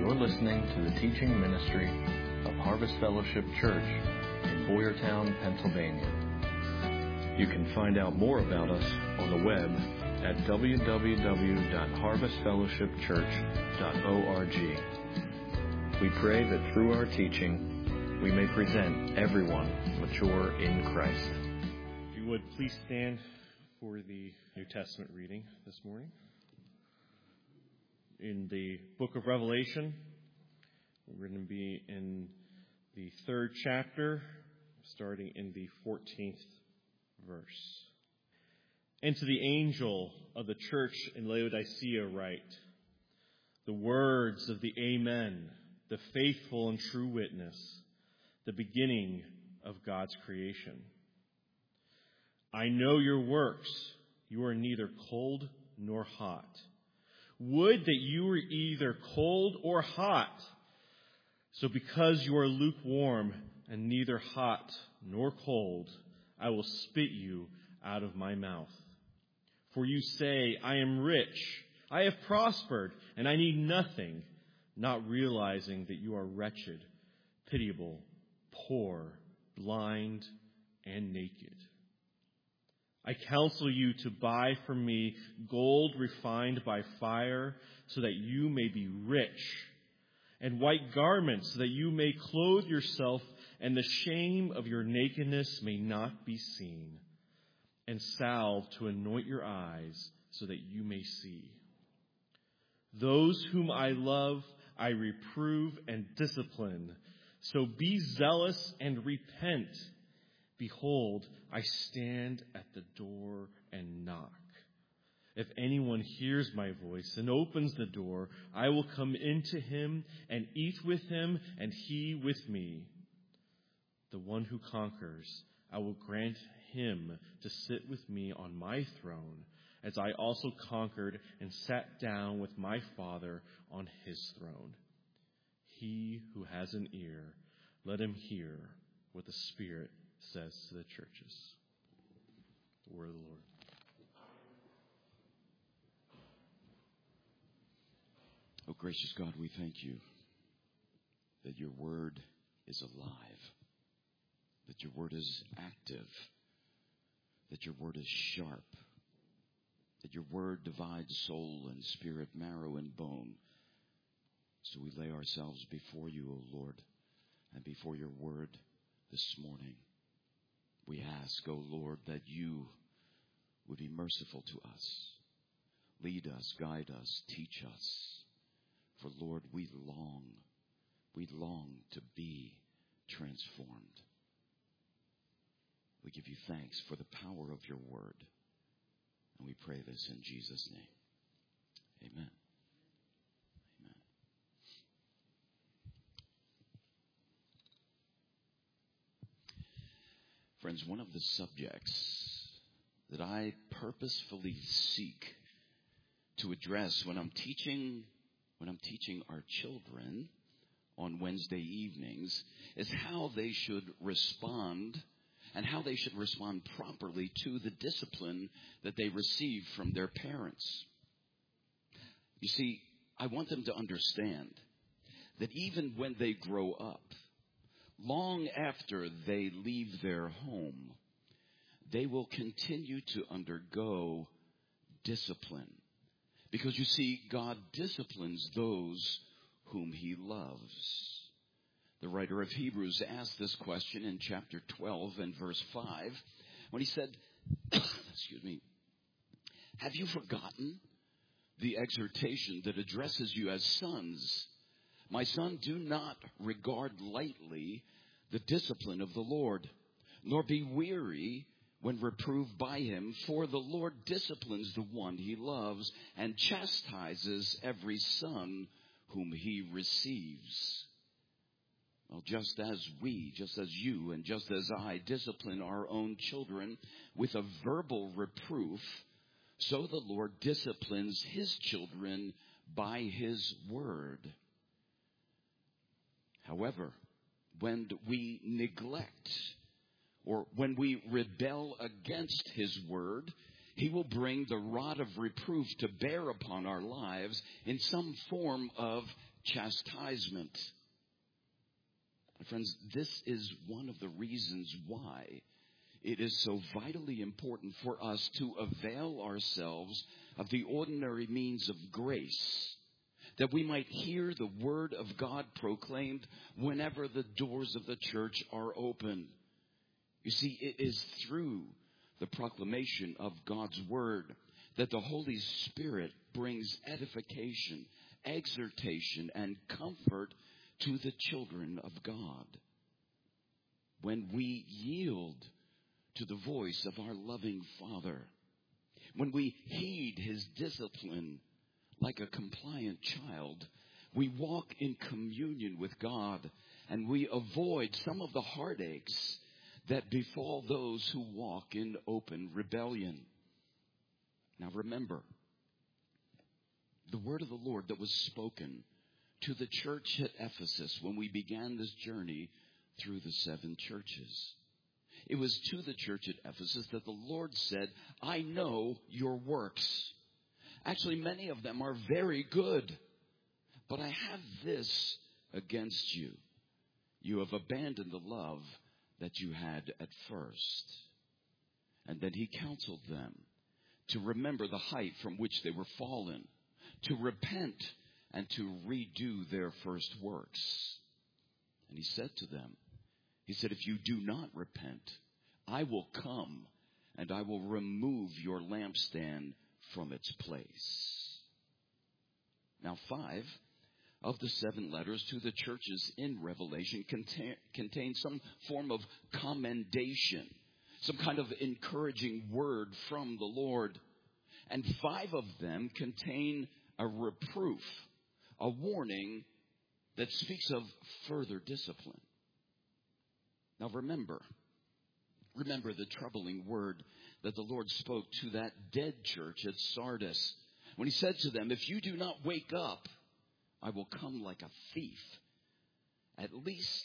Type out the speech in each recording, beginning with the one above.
You're listening to the teaching ministry of Harvest Fellowship Church in Boyertown, Pennsylvania. You can find out more about us on the web at www.harvestfellowshipchurch.org. We pray that through our teaching, we may present everyone mature in Christ. If you would please stand for the New Testament reading this morning. In the book of Revelation, we're going to be in the 3rd chapter, starting in the 14th verse. And to the angel of the church in Laodicea write, the words of the Amen, the faithful and true witness, the beginning of God's creation. I know your works. You are neither cold nor hot. Would that you were either cold or hot. So because you are lukewarm and neither hot nor cold, I will spit you out of my mouth. For you say, I am rich, I have prospered, and I need nothing, not realizing that you are wretched, pitiable, poor, blind, and naked. I counsel you to buy from me gold refined by fire, so that you may be rich, and white garments, so that you may clothe yourself, and the shame of your nakedness may not be seen, and salve to anoint your eyes, so that you may see. Those whom I love, I reprove and discipline. So be zealous and repent. Behold, I stand at the door and knock. If anyone hears my voice and opens the door, I will come into him and eat with him and he with me. The one who conquers, I will grant him to sit with me on my throne, as I also conquered and sat down with my Father on his throne. He who has an ear, let him hear what the Spirit says to the churches. The word of the Lord. Oh, gracious God, we thank you that your word is alive, that your word is active, that your word is sharp, that your word divides soul and spirit, marrow and bone. So we lay ourselves before you, O Lord, and before your word this morning. We ask, O Lord, that you would be merciful to us. Lead us, guide us, teach us. For, Lord, we long to be transformed. We give you thanks for the power of your word. And we pray this in Jesus' name. Amen. Amen. Friends, one of the subjects that I purposefully seek to address when I'm teaching our children on Wednesday evenings is how they should respond, and how they should respond properly to the discipline that they receive from their parents. You see, I want them to understand that even when they grow up, long after they leave their home, they will continue to undergo discipline. Because you see, God disciplines those whom he loves. The writer of Hebrews asked this question in chapter 12 and verse 5 when he said, excuse me, have you forgotten the exhortation that addresses you as sons? My son, do not regard lightly the discipline of the Lord, nor be weary when reproved by him, for the Lord disciplines the one he loves and chastises every son whom he receives. Well, just as you, and just as I discipline our own children with a verbal reproof, so the Lord disciplines his children by his word. However, when we neglect or when we rebel against his word, he will bring the rod of reproof to bear upon our lives in some form of chastisement. My friends, this is one of the reasons why it is so vitally important for us to avail ourselves of the ordinary means of grace, that we might hear the word of God proclaimed whenever the doors of the church are open. You see, it is through the proclamation of God's word that the Holy Spirit brings edification, exhortation, and comfort to the children of God. When we yield to the voice of our loving Father, when we heed His discipline like a compliant child, we walk in communion with God, and we avoid some of the heartaches that befall those who walk in open rebellion. Now remember, the word of the Lord that was spoken to the church at Ephesus when we began this journey through the 7 churches. It was to the church at Ephesus that the Lord said, I know your works. Actually, many of them are very good. But I have this against you. You have abandoned the love that you had at first. And then he counseled them to remember the height from which they were fallen, to repent and to redo their first works. And he said to them, he said, if you do not repent, I will come and I will remove your lampstand from its place. Now 5 of the 7 letters to the churches in Revelation contain some form of commendation, some kind of encouraging word from the Lord. And 5 of them contain a reproof, a warning that speaks of further discipline. Now remember the troubling word that the Lord spoke to that dead church at Sardis, when he said to them, if you do not wake up, I will come like a thief. At least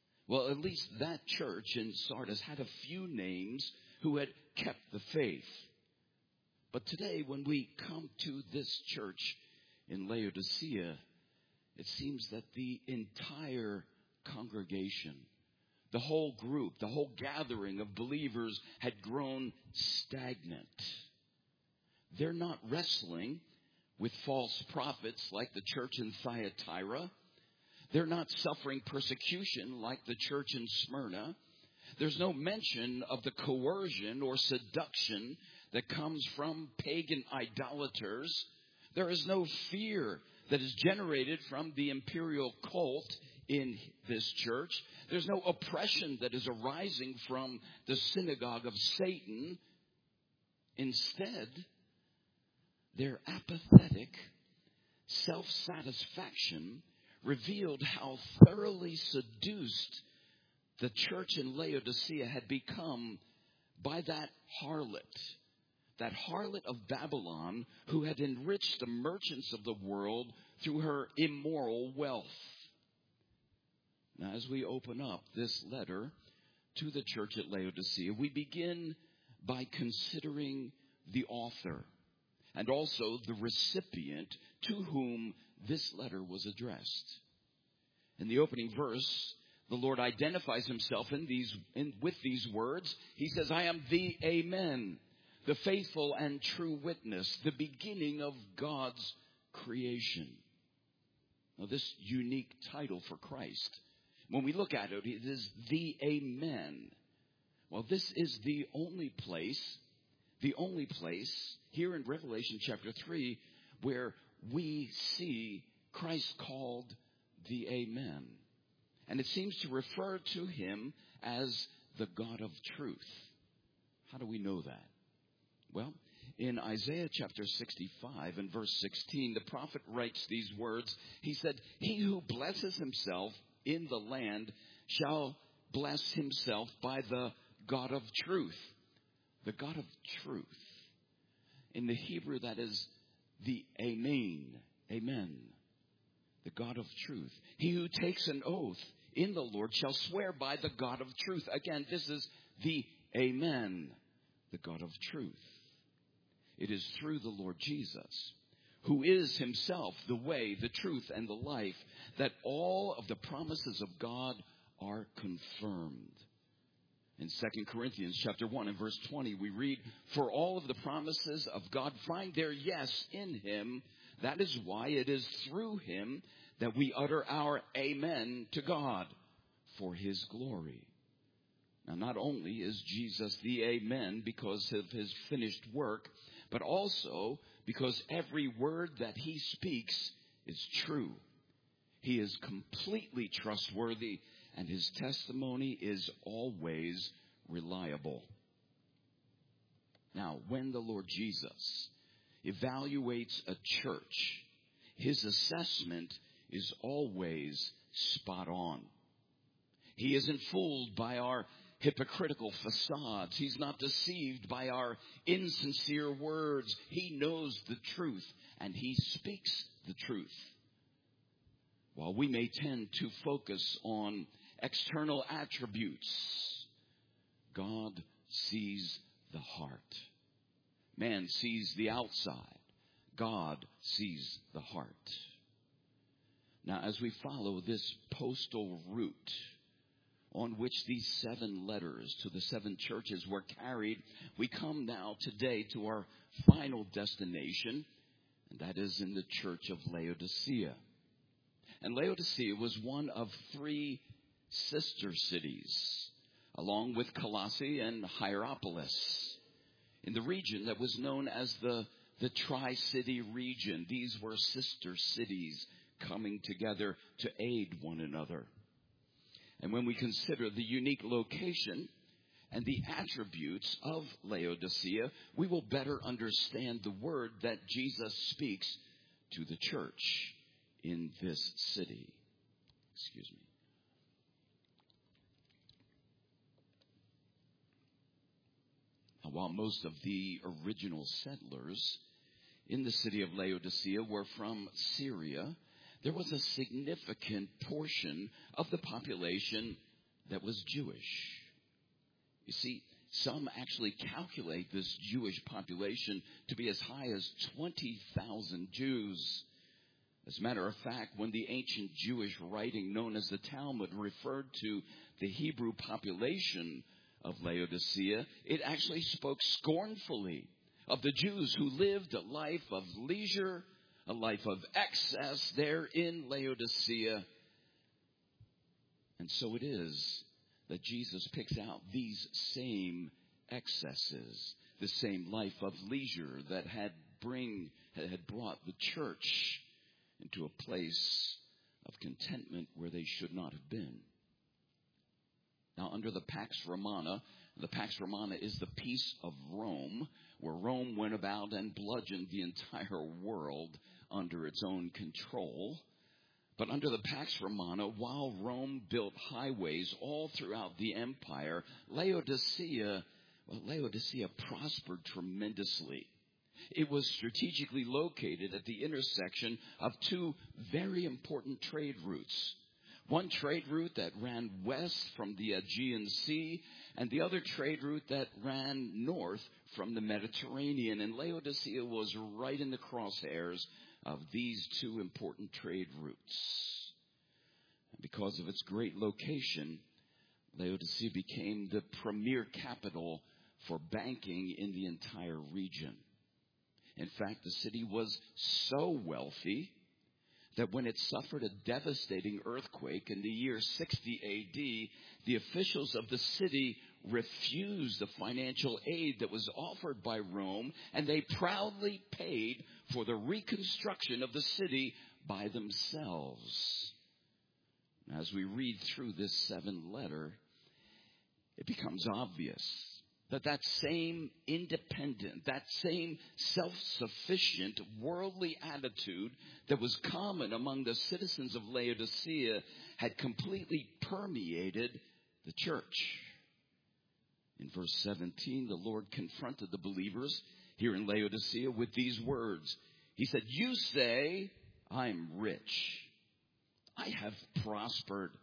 that church in Sardis had a few names who had kept the faith. But today, when we come to this church in Laodicea, it seems that the entire congregation, the whole group, the whole gathering of believers had grown stagnant. They're not wrestling with false prophets like the church in Thyatira. They're not suffering persecution like the church in Smyrna. There's no mention of the coercion or seduction that comes from pagan idolaters. There is no fear that is generated from the imperial cult in this church. There's no oppression that is arising from the synagogue of Satan. Instead, their apathetic self-satisfaction revealed how thoroughly seduced the church in Laodicea had become by that harlot of Babylon, who had enriched the merchants of the world through her immoral wealth. Now, as we open up this letter to the church at Laodicea, we begin by considering the author and also the recipient to whom this letter was addressed. In the opening verse, the Lord identifies himself with these words. He says, I am the Amen, the faithful and true witness, the beginning of God's creation. Now, this unique title for Christ, when we look at it, it is the Amen. Well, this is the only place here in Revelation chapter 3 where we see Christ called the Amen. And it seems to refer to him as the God of truth. How do we know that? Well, in Isaiah chapter 65 and verse 16, the prophet writes these words. He said, he who blesses himself in the land shall bless himself by the God of truth. The God of truth. In the Hebrew, that is the Amen. Amen. The God of truth. He who takes an oath in the Lord shall swear by the God of truth. Again, this is the Amen. The God of truth. It is through the Lord Jesus who is himself the way, the truth, and the life, that all of the promises of God are confirmed. In 2 Corinthians chapter 1 and verse 20, we read, "For all of the promises of God find their yes in him. That is why it is through him that we utter our amen to God for his glory." Now, not only is Jesus the amen because of his finished work, but also because every word that he speaks is true. He is completely trustworthy, and his testimony is always reliable. Now, when the Lord Jesus evaluates a church, his assessment is always spot on. He isn't fooled by our hypocritical facades. He's not deceived by our insincere words. He knows the truth, and he speaks the truth. While we may tend to focus on external attributes, God sees the heart. Man sees the outside. God sees the heart. Now, as we follow this postal route on which these 7 letters to the 7 churches were carried, we come now today to our final destination, and that is in the church of Laodicea. And Laodicea was one of 3 sister cities, along with Colossae and Hierapolis, in the region that was known as the Tri-City region. These were sister cities coming together to aid one another. And when we consider the unique location and the attributes of Laodicea, we will better understand the word that Jesus speaks to the church in this city. Excuse me. Now, while most of the original settlers in the city of Laodicea were from Syria, there was a significant portion of the population that was Jewish. You see, some actually calculate this Jewish population to be as high as 20,000 Jews. As a matter of fact, when the ancient Jewish writing known as the Talmud referred to the Hebrew population of Laodicea, it actually spoke scornfully of the Jews who lived a life of leisure, a life of excess there in Laodicea. And so it is that Jesus picks out these same excesses, the same life of leisure that had brought the church into a place of contentment where they should not have been. Now, under the Pax Romana is the peace of Rome, where Rome went about and bludgeoned the entire world under its own control. But under the Pax Romana, while Rome built highways all throughout the empire, Laodicea prospered tremendously. It was strategically located at the intersection of 2 very important trade routes. One trade route that ran west from the Aegean Sea, and the other trade route that ran north from the Mediterranean. And Laodicea was right in the crosshairs of these 2 important trade routes. And because of its great location, Laodicea became the premier capital for banking in the entire region. In fact, the city was so wealthy that when it suffered a devastating earthquake in the year 60 A.D., the officials of the city refused the financial aid that was offered by Rome, and they proudly paid for the reconstruction of the city by themselves. As we read through this 7 letter, it becomes obvious that same independent, that same self-sufficient worldly attitude that was common among the citizens of Laodicea had completely permeated the church. In verse 17, the Lord confronted the believers here in Laodicea with these words. He said, "You say, I'm rich. I have prospered,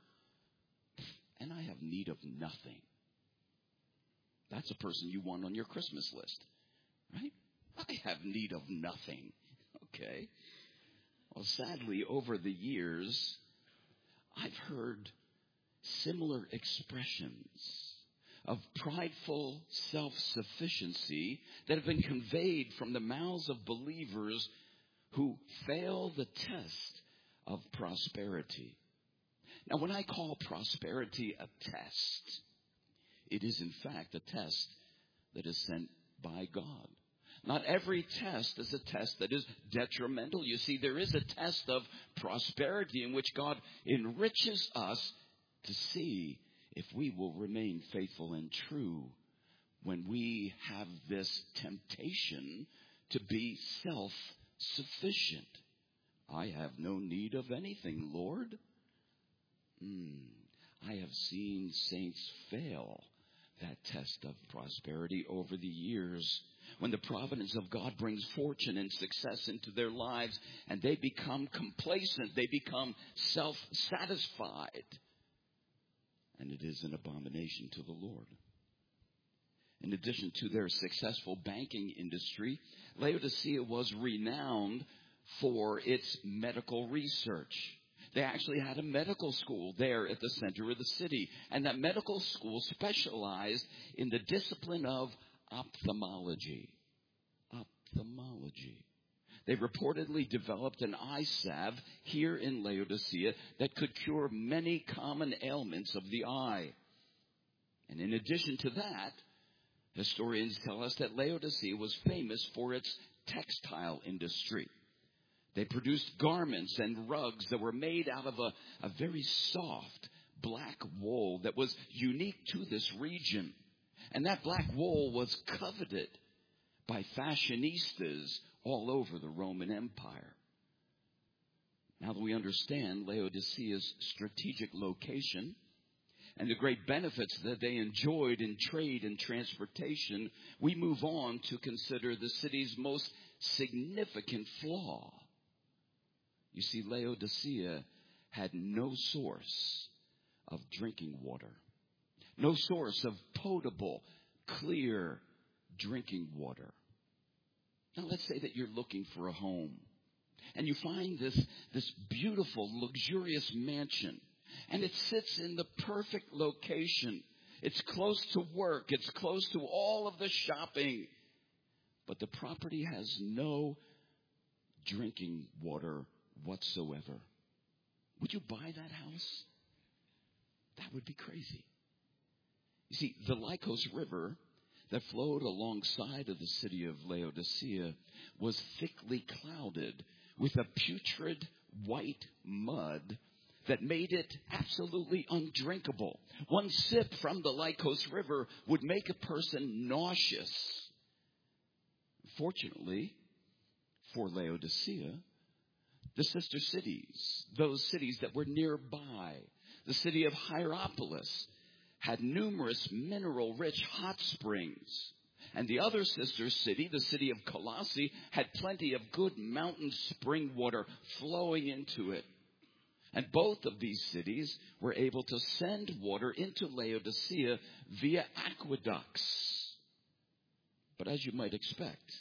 and I have need of nothing." That's a person you want on your Christmas list, right? I have need of nothing. Okay. Well, sadly, over the years, I've heard similar expressions of prideful self-sufficiency that have been conveyed from the mouths of believers who fail the test of prosperity. Now, when I call prosperity a test, it is in fact a test that is sent by God. Not every test is a test that is detrimental. You see, there is a test of prosperity in which God enriches us to see if we will remain faithful and true when we have this temptation to be self-sufficient. I have no need of anything, Lord. I have seen saints fail that test of prosperity over the years when the providence of God brings fortune and success into their lives and they become complacent, they become self-satisfied. And it is an abomination to the Lord. In addition to their successful banking industry, Laodicea was renowned for its medical research. They actually had a medical school there at the center of the city. And that medical school specialized in the discipline of ophthalmology. Ophthalmology. They reportedly developed an eye salve here in Laodicea that could cure many common ailments of the eye. And in addition to that, historians tell us that Laodicea was famous for its textile industry. They produced garments and rugs that were made out of a very soft black wool that was unique to this region. And that black wool was coveted by fashionistas all over the Roman Empire. Now that we understand Laodicea's strategic location and the great benefits that they enjoyed in trade and transportation, we move on to consider the city's most significant flaw. You see, Laodicea had no source of drinking water, no source of potable, clear drinking water. Now, let's say that you're looking for a home, and you find this beautiful, luxurious mansion, and it sits in the perfect location. It's close to work. It's close to all of the shopping. But the property has no drinking water whatsoever. Would you buy that house? That would be crazy. You see, the Lycos River that flowed alongside of the city of Laodicea was thickly clouded with a putrid white mud that made it absolutely undrinkable. One sip from the Lycos River would make a person nauseous. Fortunately for Laodicea, the sister cities, those cities that were nearby, the city of Hierapolis, had numerous mineral-rich hot springs. And the other sister city, the city of Colossae, had plenty of good mountain spring water flowing into it. And both of these cities were able to send water into Laodicea via aqueducts. But as you might expect,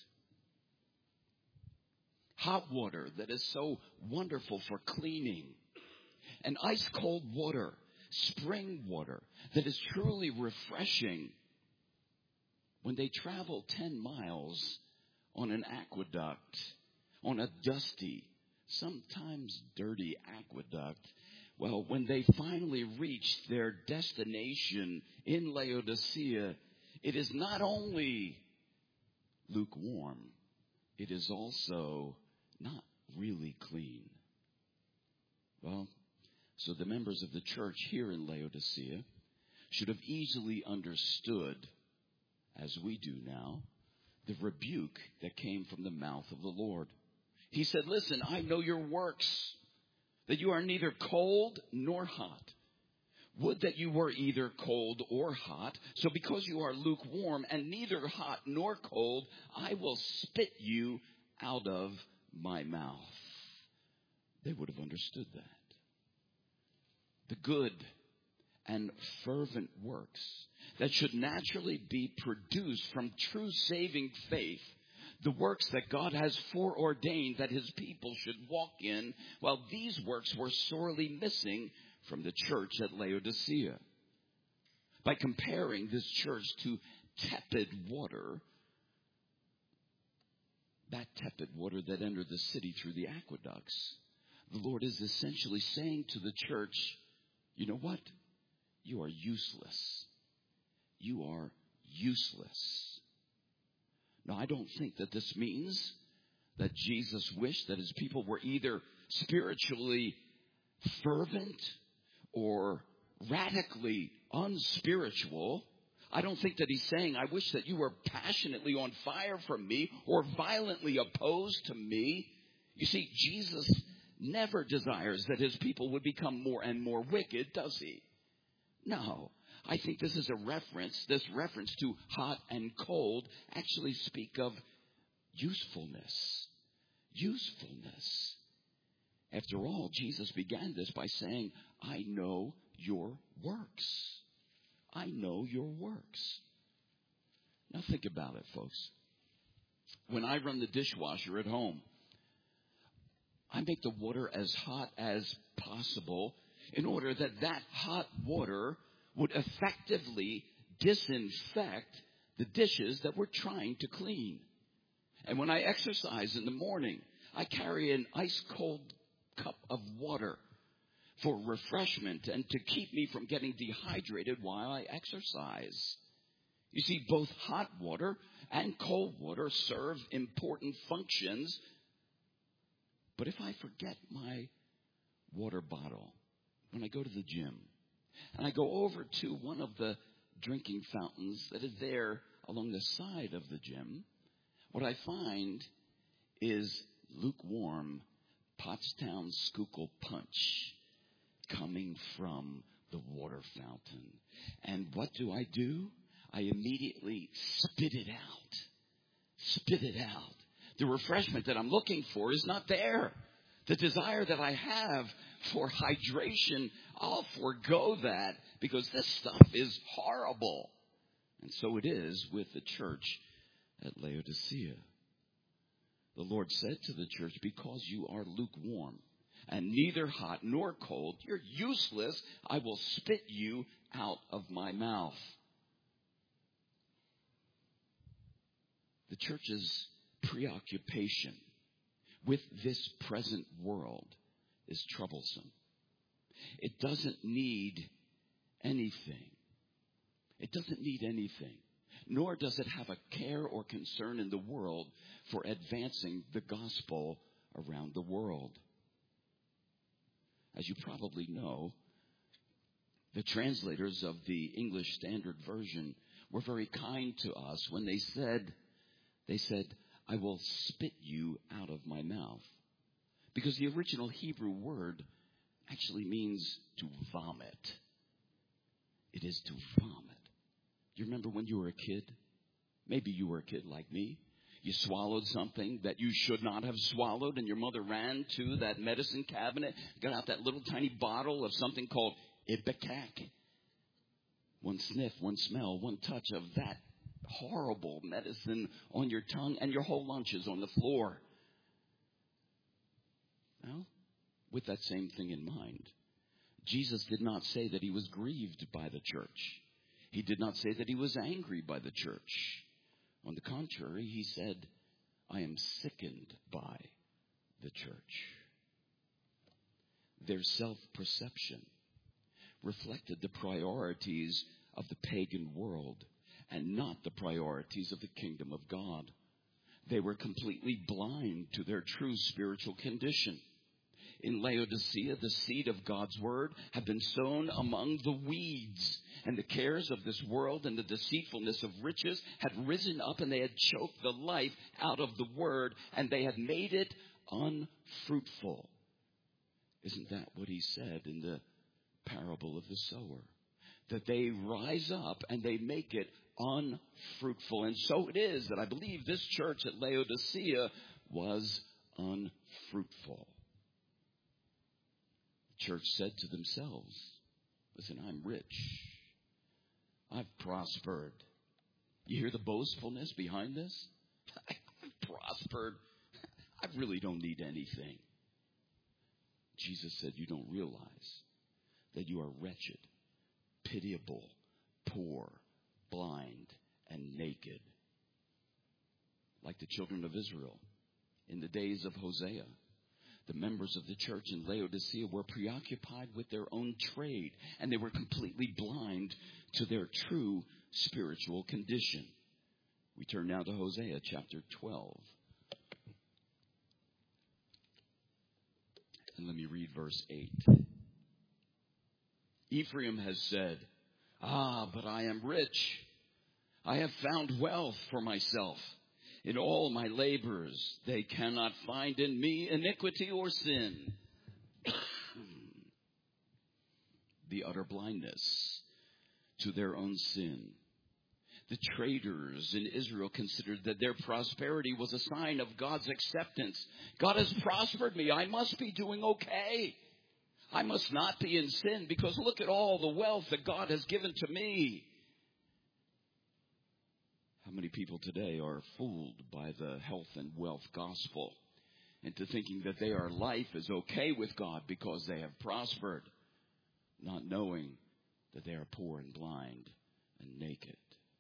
hot water that is so wonderful for cleaning, and ice-cold water, spring water that is truly refreshing, when they travel 10 miles on an aqueduct, on a dusty, sometimes dirty aqueduct, well, when they finally reach their destination in Laodicea, it is not only lukewarm, it is also not really clean. Well, so the members of the church here in Laodicea should have easily understood, as we do now, the rebuke that came from the mouth of the Lord. He said, listen, I know your works, that you are neither cold nor hot. Would that you were either cold or hot. So because you are lukewarm and neither hot nor cold, I will spit you out of my mouth. They would have understood that. The good and fervent works that should naturally be produced from true saving faith The works that God has foreordained that his people should walk in, well, these works were sorely missing from the church at Laodicea. By comparing this church to tepid water, that tepid water that entered the city through the aqueducts, the Lord is essentially saying to the church, you know what? You are useless. You are useless. Now, I don't think that this means that Jesus wished that his people were either spiritually fervent or radically unspiritual. I don't think that he's saying, I wish that you were passionately on fire for me or violently opposed to me. You see, Jesus never desires that his people would become more and more wicked, does he? No. I think this is a reference, this reference to hot and cold actually speak of usefulness. Usefulness. After all, Jesus began this by saying, I know your works. I know your works. Now think about it, folks. When I run the dishwasher at home, I make the water as hot as possible in order that that hot water would effectively disinfect the dishes that we're trying to clean. And when I exercise in the morning, I carry an ice-cold cup of water for refreshment and to keep me from getting dehydrated while I exercise. You see, both hot water and cold water serve important functions. But if I forget my water bottle when I go to the gym, and I go over to one of the drinking fountains that is there along the side of the gym, what I find is lukewarm Pottstown Schuylkill punch coming from the water fountain. And what do? I immediately spit it out. Spit it out. The refreshment that I'm looking for is not there. The desire that I have for hydration, I'll forego that because this stuff is horrible. And so it is with the church at Laodicea. The Lord said to the church, because you are lukewarm and neither hot nor cold, you're useless. I will spit you out of my mouth. The church's preoccupation with this present world is troublesome. It doesn't need anything. It doesn't need anything. Nor does it have a care or concern in the world for advancing the gospel around the world. As you probably know, the translators of the English Standard Version were very kind to us when they said, I will spit you out of my mouth. Because the original Hebrew word actually means to vomit. It is to vomit. You remember when you were a kid? Maybe you were a kid like me. You swallowed something that you should not have swallowed, and your mother ran to that medicine cabinet, got out that little tiny bottle of something called Ipecac. One sniff, one smell, one touch of that horrible medicine on your tongue, and your whole lunch is on the floor. Well, with that same thing in mind, Jesus did not say that he was grieved by the church. He did not say that he was angry by the church. On the contrary, he said, I am sickened by the church. Their self-perception reflected the priorities of the pagan world and not the priorities of the kingdom of God. They were completely blind to their true spiritual condition. In Laodicea, the seed of God's word had been sown among the weeds, and the cares of this world and the deceitfulness of riches had risen up, and they had choked the life out of the word, and they had made it unfruitful. Isn't that what he said in the parable of the sower? That they rise up and they make it unfruitful. And so it is that I believe this church at Laodicea was unfruitful. The church said to themselves, listen, I'm rich. I've prospered. You hear the boastfulness behind this? I've prospered. I really don't need anything. Jesus said, you don't realize that you are wretched, pitiable, poor, blind, and naked. Like the children of Israel in the days of Hosea. The members of the church in Laodicea were preoccupied with their own trade, and they were completely blind to their true spiritual condition. We turn now to Hosea chapter 12. And let me read verse 8. Ephraim has said, but I am rich. I have found wealth for myself. In all my labors, they cannot find in me iniquity or sin. The utter blindness to their own sin. The traders in Israel considered that their prosperity was a sign of God's acceptance. God has prospered me. I must be doing okay. I must not be in sin because look at all the wealth that God has given to me. How many people today are fooled by the health and wealth gospel into thinking that their life is okay with God because they have prospered, not knowing that they are poor and blind and naked.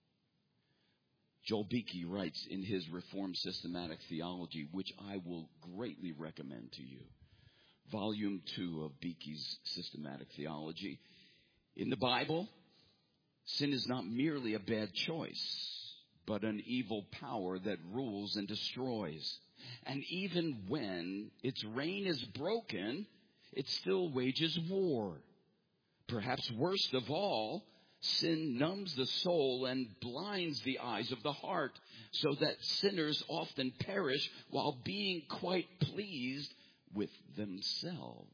Joel Beeke writes in his Reformed Systematic Theology, which I will greatly recommend to you, Volume 2 of Beeke's Systematic Theology. In the Bible, sin is not merely a bad choice, but an evil power that rules and destroys. And even when its reign is broken, it still wages war. Perhaps worst of all, sin numbs the soul and blinds the eyes of the heart, so that sinners often perish while being quite pleased with themselves.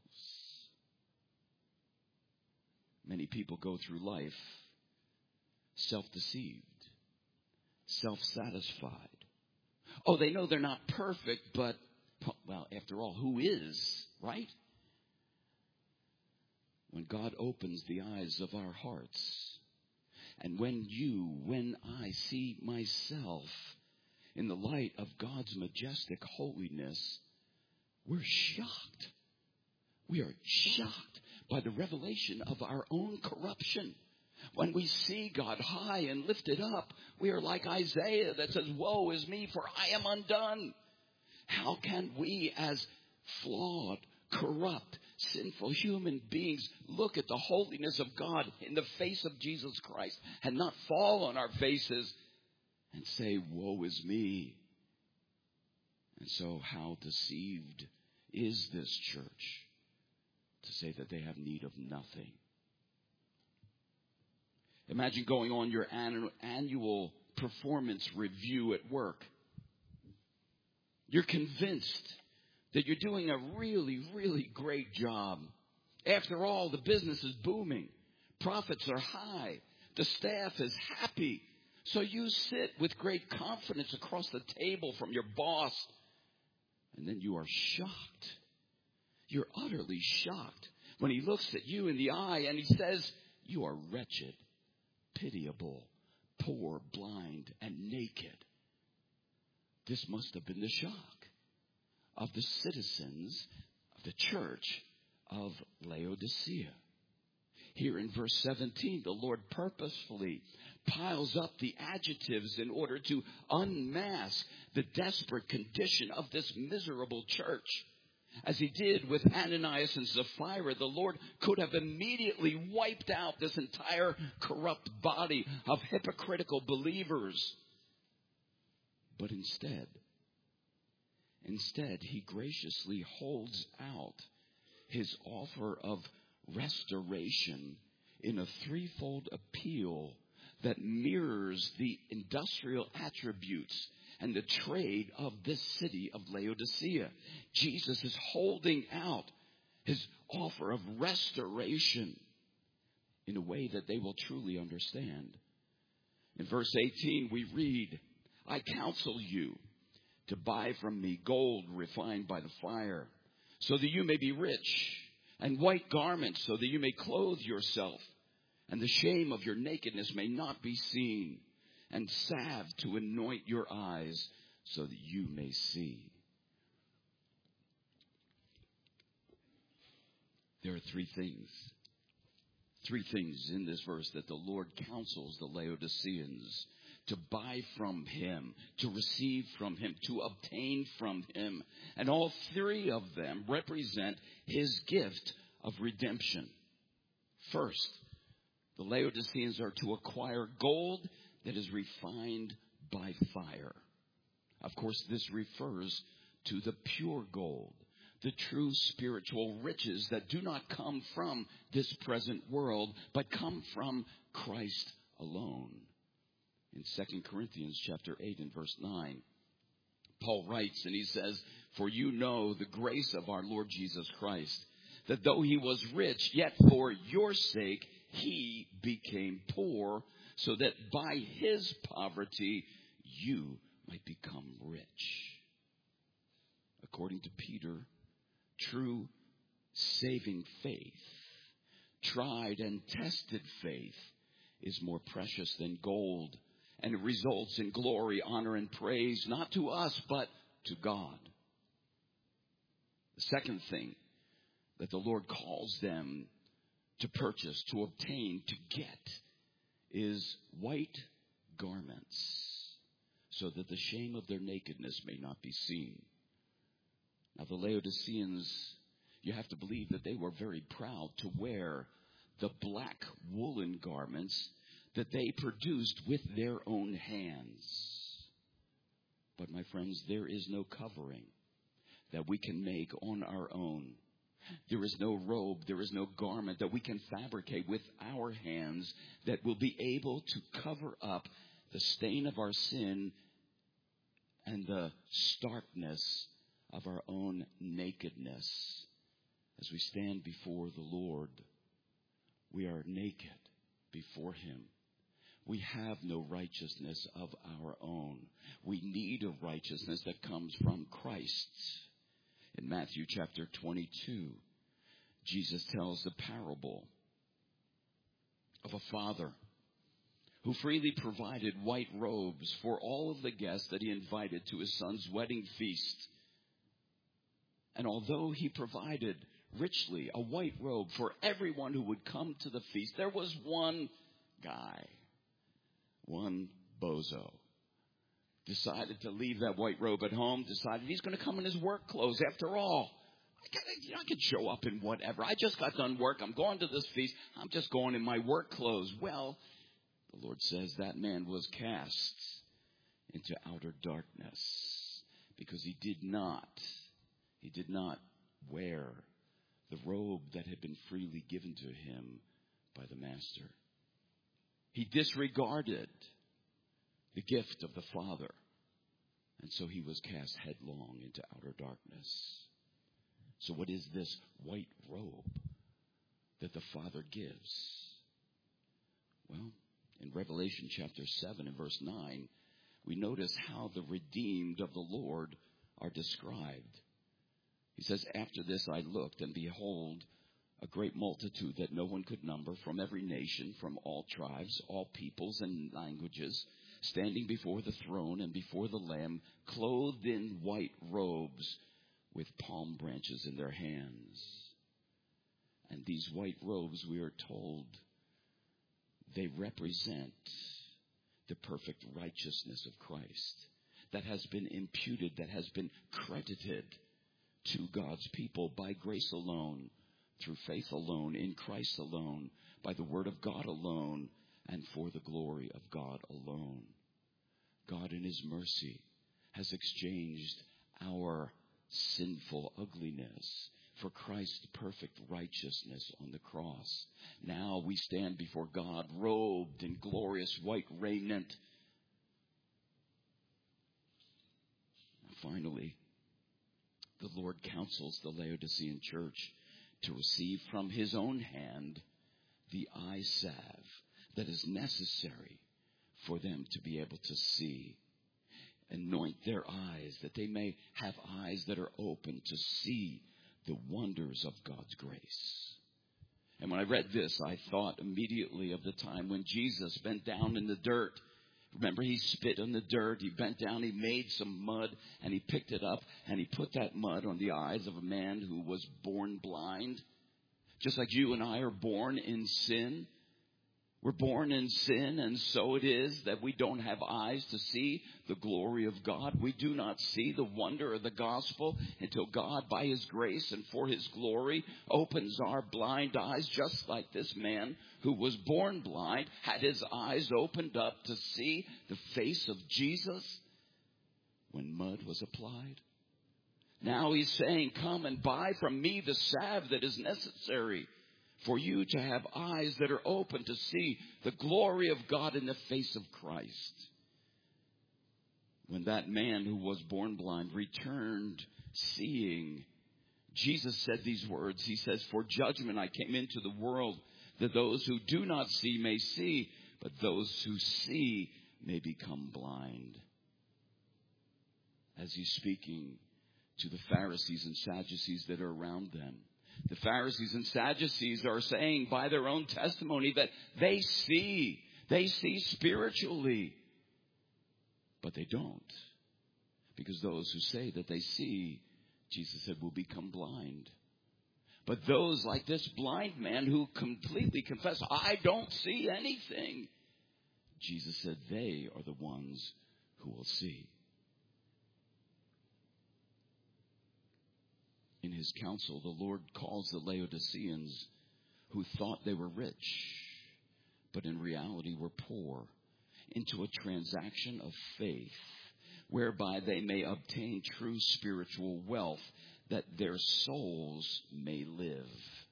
Many people go through life self-deceived, self-satisfied. Oh, they know they're not perfect, but, well, after all, who is, right? When God opens the eyes of our hearts, and when I see myself in the light of God's majestic holiness, we're shocked. We are shocked by the revelation of our own corruption. When we see God high and lifted up, we are like Isaiah that says, woe is me, for I am undone. How can we as flawed, corrupt, sinful human beings look at the holiness of God in the face of Jesus Christ and not fall on our faces and say, woe is me? And so how deceived is this church to say that they have need of nothing? Imagine going on your annual performance review at work. You're convinced that you're doing a really, really great job. After all, the business is booming. Profits are high. The staff is happy. So you sit with great confidence across the table from your boss. And then you are shocked. You're utterly shocked when he looks at you in the eye and he says, you are wretched, pitiable, poor, blind, and naked. This must have been the shock of the citizens of the church of Laodicea. Here in verse 17, the Lord purposefully piles up the adjectives in order to unmask the desperate condition of this miserable church. As he did with Ananias and Sapphira, the Lord could have immediately wiped out this entire corrupt body of hypocritical believers. But instead, he graciously holds out his offer of restoration in a threefold appeal that mirrors the industrial attributes and the trade of this city of Laodicea. Jesus is holding out his offer of restoration in a way that they will truly understand. In verse 18, we read, I counsel you to buy from me gold refined by the fire, so that you may be rich, and white garments, so that you may clothe yourself, and the shame of your nakedness may not be seen, and salve to anoint your eyes, so that you may see. There are three things in this verse that the Lord counsels the Laodiceans to buy from him, to receive from him, to obtain from him. And all three of them represent his gift of redemption. First, the Laodiceans are to acquire gold that is refined by fire. Of course, this refers to the pure gold, the true spiritual riches that do not come from this present world, but come from Christ alone. In 2 Corinthians chapter 8 and verse 9, Paul writes, and he says, "For you know the grace of our Lord Jesus Christ, that though he was rich, yet for your sake he became poor, so that by his poverty you might become rich." According to Peter, true saving faith, tried and tested faith, is more precious than gold, and it results in glory, honor, and praise, not to us, but to God. The second thing that the Lord calls them to purchase, to obtain, to get, is white garments, so that the shame of their nakedness may not be seen. Now, the Laodiceans, you have to believe that they were very proud to wear the black woolen garments that they produced with their own hands. But, my friends, there is no covering that we can make on our own. There is no robe, there is no garment that we can fabricate with our hands that will be able to cover up the stain of our sin and the starkness of our own nakedness. As we stand before the Lord, we are naked before him. We have no righteousness of our own. We need a righteousness that comes from Christ. In Matthew chapter 22, Jesus tells the parable of a father who freely provided white robes for all of the guests that he invited to his son's wedding feast. And although he provided richly a white robe for everyone who would come to the feast, there was one guy, one bozo, decided to leave that white robe at home, decided he's going to come in his work clothes. After all, I can show up in whatever. I just got done work. I'm going to this feast. I'm just going in my work clothes. Well, the Lord says that man was cast into outer darkness because he did not wear the robe that had been freely given to him by the master. He disregarded the gift of the Father, and so he was cast headlong into outer darkness. So what is this white robe that the Father gives? Well, in Revelation chapter 7 and verse 9, we notice how the redeemed of the Lord are described. He says, "After this I looked, and behold, a great multitude that no one could number, from every nation, from all tribes, all peoples and languages, standing before the throne and before the Lamb, clothed in white robes, with palm branches in their hands." And these white robes, we are told, they represent the perfect righteousness of Christ that has been imputed, that has been credited to God's people by grace alone, through faith alone, in Christ alone, by the word of God alone, and for the glory of God alone. God in his mercy has exchanged our sinful ugliness for Christ's perfect righteousness on the cross. Now we stand before God robed in glorious white raiment. Finally, the Lord counsels the Laodicean church to receive from his own hand the eye salve that is necessary for them to be able to see. Anoint their eyes, that they may have eyes that are open to see the wonders of God's grace. And when I read this, I thought immediately of the time when Jesus bent down in the dirt Remember, he spit on the dirt, he bent down, he made some mud, and he picked it up, and he put that mud on the eyes of a man who was born blind. Just like you and I are born in sin. We're born in sin, and so it is that we don't have eyes to see the glory of God. We do not see the wonder of the gospel until God, by His grace and for His glory, opens our blind eyes, just like this man who was born blind had his eyes opened up to see the face of Jesus when mud was applied. Now He's saying, come and buy from me the salve that is necessary for you to have eyes that are open to see the glory of God in the face of Christ. When that man who was born blind returned seeing, Jesus said these words. He says, for judgment I came into the world, that those who do not see may see, but those who see may become blind. As He's speaking to the Pharisees and Sadducees that are around them. The Pharisees and Sadducees are saying by their own testimony that they see spiritually, but they don't. Because those who say that they see, Jesus said, will become blind. But those like this blind man who completely confess, I don't see anything, Jesus said they are the ones who will see. In His counsel, the Lord calls the Laodiceans, who thought they were rich, but in reality were poor, into a transaction of faith, whereby they may obtain true spiritual wealth, that their souls may live.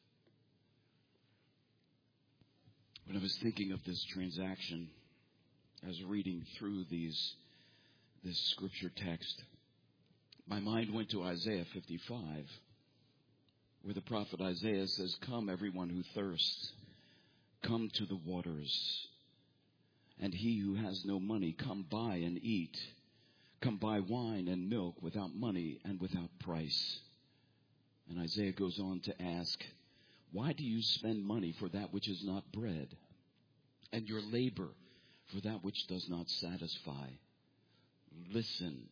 When I was thinking of this transaction, I was reading through this scripture text, my mind went to Isaiah 55, where the prophet Isaiah says, come, everyone who thirsts, come to the waters. And he who has no money, come buy and eat. Come buy wine and milk without money and without price. And Isaiah goes on to ask, why do you spend money for that which is not bread, and your labor for that which does not satisfy? Listen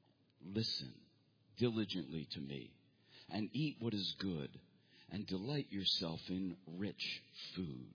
diligently to me, and eat what is good, and delight yourself in rich food.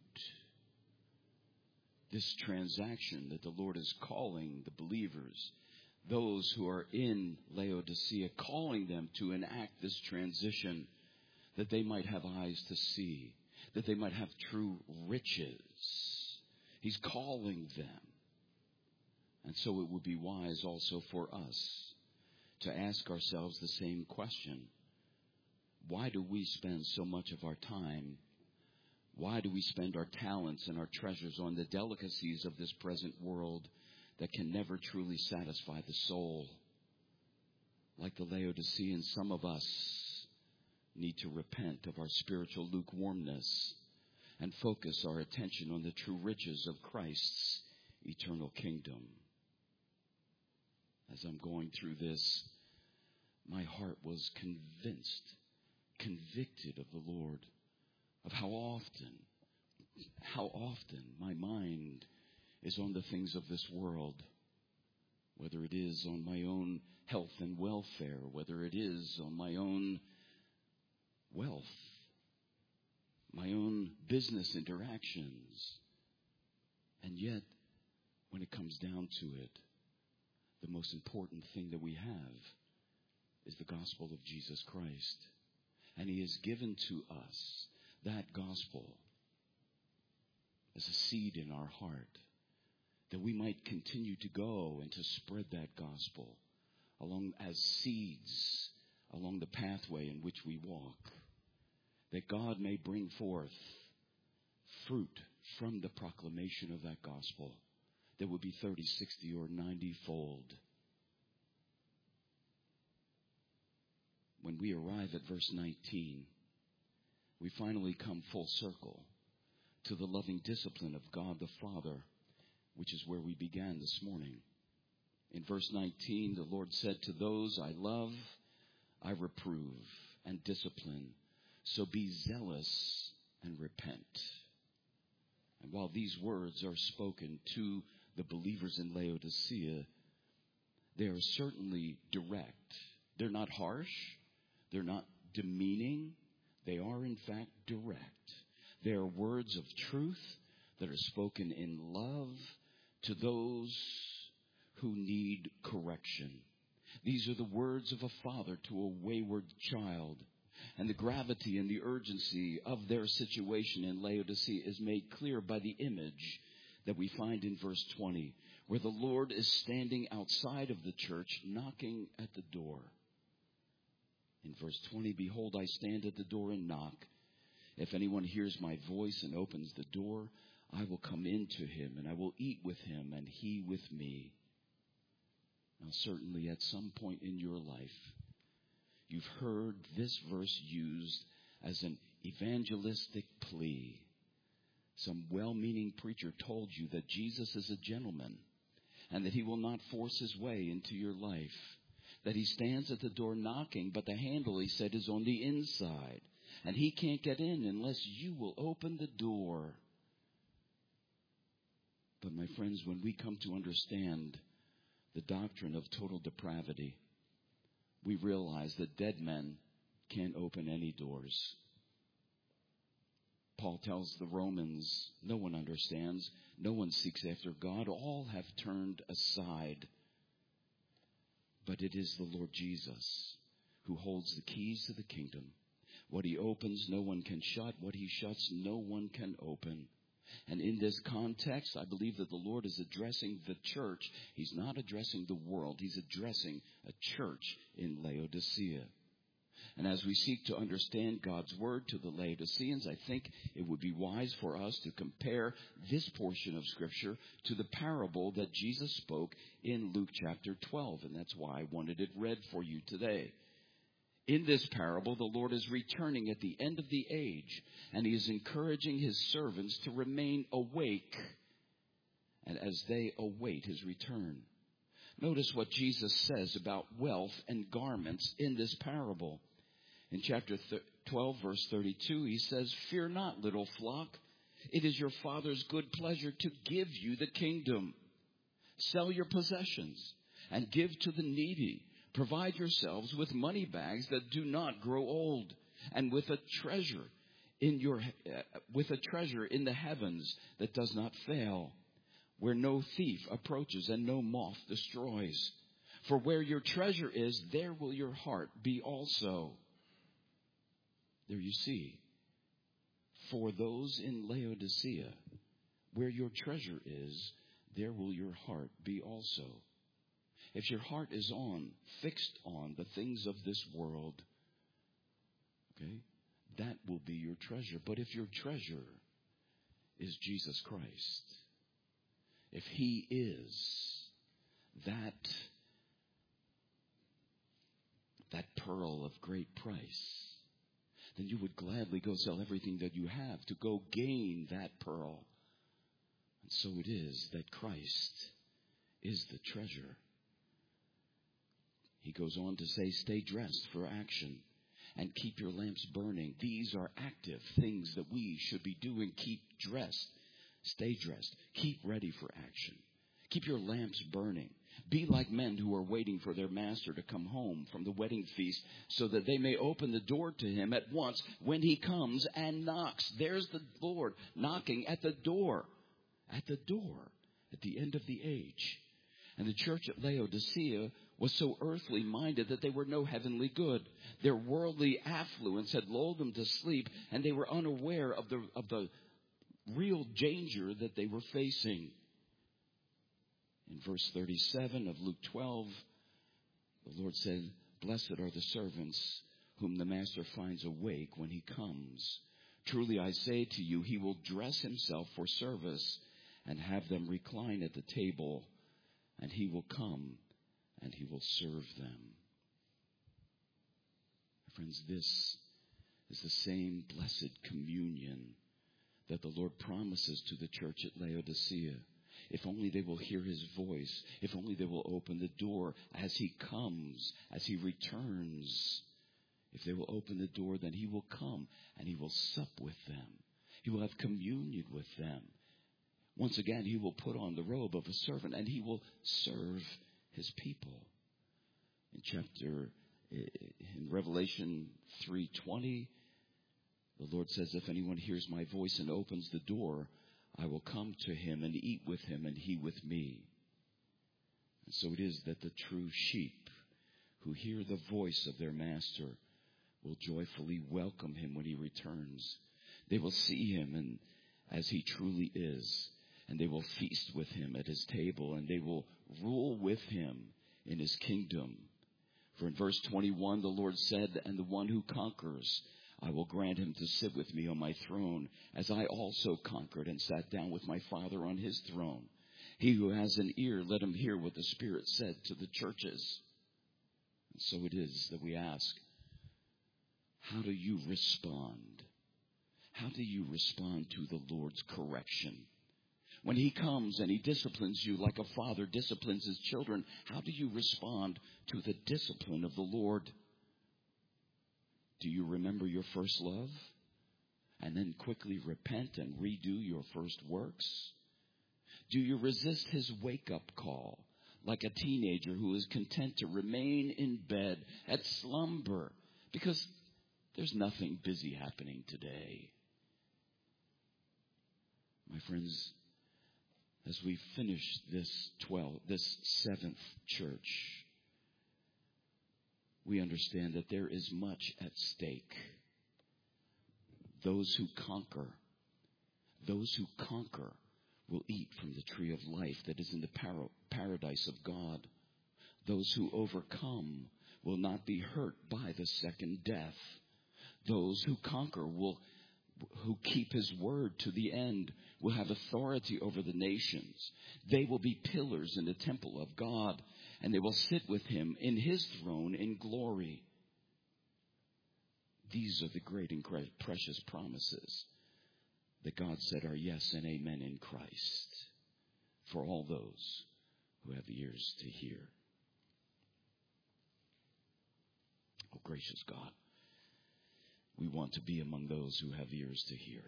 This transaction that the Lord is calling the believers, those who are in Laodicea, calling them to enact this transition, that they might have eyes to see, that they might have true riches. He's calling them. And so it would be wise also for us to ask ourselves the same question. Why do we spend so much of our time? Why do we spend our talents and our treasures on the delicacies of this present world that can never truly satisfy the soul? Like the Laodiceans, some of us need to repent of our spiritual lukewarmness and focus our attention on the true riches of Christ's eternal kingdom. As I'm going through this, my heart was convicted of the Lord, of how often my mind is on the things of this world, whether it is on my own health and welfare, whether it is on my own wealth, my own business interactions. And yet, when it comes down to it, the most important thing that we have is the gospel of Jesus Christ. And He has given to us that gospel as a seed in our heart, that we might continue to go and to spread that gospel along as seeds along the pathway in which we walk, that God may bring forth fruit from the proclamation of that gospel that would be 30, 60, or 90-fold. When we arrive at verse 19, we finally come full circle to the loving discipline of God the Father, which is where we began this morning. In verse 19, the Lord said, to those I love, I reprove and discipline. So be zealous and repent. And while these words are spoken to the believers in Laodicea, they are certainly direct. They're not harsh. They're not demeaning. They are, in fact, direct. They are words of truth that are spoken in love to those who need correction. These are the words of a father to a wayward child. And the gravity and the urgency of their situation in Laodicea is made clear by the image that we find in verse 20, where the Lord is standing outside of the church, knocking at the door. In verse 20, behold, I stand at the door and knock. If anyone hears my voice and opens the door, I will come into him, and I will eat with him, and he with me. Now, certainly at some point in your life, you've heard this verse used as an evangelistic plea. Some well-meaning preacher told you that Jesus is a gentleman and that he will not force his way into your life. That he stands at the door knocking, but the handle, he said, is on the inside. And he can't get in unless you will open the door. But my friends, when we come to understand the doctrine of total depravity, we realize that dead men can't open any doors. Paul tells the Romans, no one understands, no one seeks after God, all have turned aside. But it is the Lord Jesus who holds the keys to the kingdom. What he opens, no one can shut. What he shuts, no one can open. And in this context, I believe that the Lord is addressing the church. He's not addressing the world. He's addressing a church in Laodicea. And as we seek to understand God's word to the Laodiceans, I think it would be wise for us to compare this portion of Scripture to the parable that Jesus spoke in Luke chapter 12. And that's why I wanted it read for you today. In this parable, the Lord is returning at the end of the age, and he is encouraging his servants to remain awake, and as they await his return. Notice what Jesus says about wealth and garments in this parable. In chapter 12, verse 32, he says, "Fear not, little flock. It is your Father's good pleasure to give you the kingdom. Sell your possessions and give to the needy. Provide yourselves with money bags that do not grow old, and with a treasure in the heavens that does not fail, where no thief approaches and no moth destroys. For where your treasure is, there will your heart be also." There you see, for those in Laodicea, where your treasure is, there will your heart be also. If your heart is fixed on the things of this world, okay, that will be your treasure. But if your treasure is Jesus Christ, if he is that pearl of great price, then you would gladly go sell everything that you have to go gain that pearl. And so it is that Christ is the treasure. He goes on to say, stay dressed for action and keep your lamps burning. These are active things that we should be doing. Keep dressed. Stay dressed. Keep ready for action. Keep your lamps burning. Be like men who are waiting for their master to come home from the wedding feast so that they may open the door to him at once when he comes and knocks. There's the Lord knocking at the door. At the door. At the end of the age. And the church at Laodicea was so earthly minded that they were no heavenly good. Their worldly affluence had lulled them to sleep, and they were unaware of the real danger that they were facing. In verse 37 of Luke 12, the Lord said, "Blessed are the servants whom the master finds awake when he comes. Truly I say to you, he will dress himself for service and have them recline at the table, and he will come and he will serve them." Friends, this is the same blessed communion that the Lord promises to the church at Laodicea. If only they will hear his voice, if only they will open the door as he comes, as he returns. If they will open the door, then he will come and he will sup with them. He will have communion with them. Once again, he will put on the robe of a servant, and he will serve his people. In Revelation 3:20, the Lord says, if anyone hears my voice and opens the door, I will come to him and eat with him and he with me. And so it is that the true sheep who hear the voice of their master will joyfully welcome him when he returns. They will see him and as he truly is, and they will feast with him at his table, and they will rule with him in his kingdom. For in verse 21, the Lord said, and the one who conquers, I will grant him to sit with me on my throne, as I also conquered and sat down with my Father on his throne. He who has an ear, let him hear what the Spirit said to the churches. And so it is that we ask, how do you respond? How do you respond to the Lord's correction? When he comes and he disciplines you like a father disciplines his children, how do you respond to the discipline of the Lord? Do you remember your first love and then quickly repent and redo your first works? Do you resist his wake-up call like a teenager who is content to remain in bed at slumber because there's nothing busy happening today? My friends, as we finish this seventh church, we understand that there is much at stake. Those who conquer will eat from the tree of life that is in the paradise of God. Those who overcome will not be hurt by the second death. Those who conquer who keep his word to the end will have authority over the nations. They will be pillars in the temple of God, and they will sit with him in his throne in glory. These are the great and precious promises that God said are yes and amen in Christ for all those who have ears to hear. Oh, gracious God, we want to be among those who have ears to hear.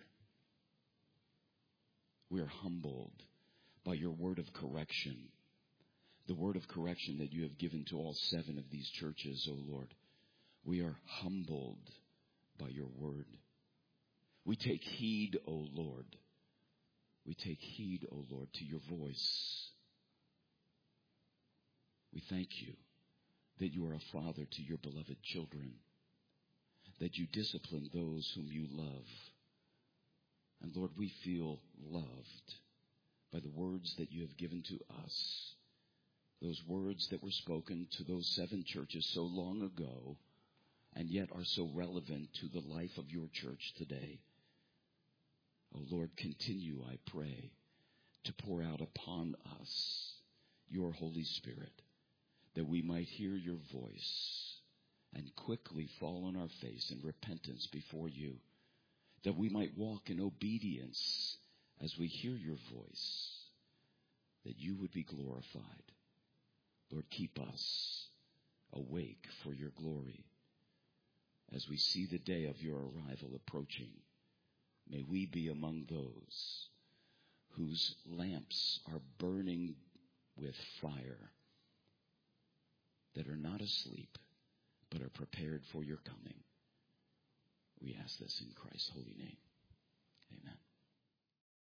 We are humbled by your word of correction, the word of correction that you have given to all 7 of these churches, O Lord. We are humbled by your word. We take heed, O Lord. We take heed, O Lord, to your voice. We thank you that you are a father to your beloved children, that you discipline those whom you love. And Lord, we feel loved by the words that you have given to us, those words that were spoken to those 7 churches so long ago, and yet are so relevant to the life of your church today. Oh Lord, continue, I pray, to pour out upon us your Holy Spirit, that we might hear your voice and quickly fall on our face in repentance before you, that we might walk in obedience as we hear your voice, that you would be glorified. Lord, keep us awake for your glory. As we see the day of your arrival approaching, may we be among those whose lamps are burning with fire, that are not asleep, but are prepared for your coming. We ask this in Christ's holy name. Amen.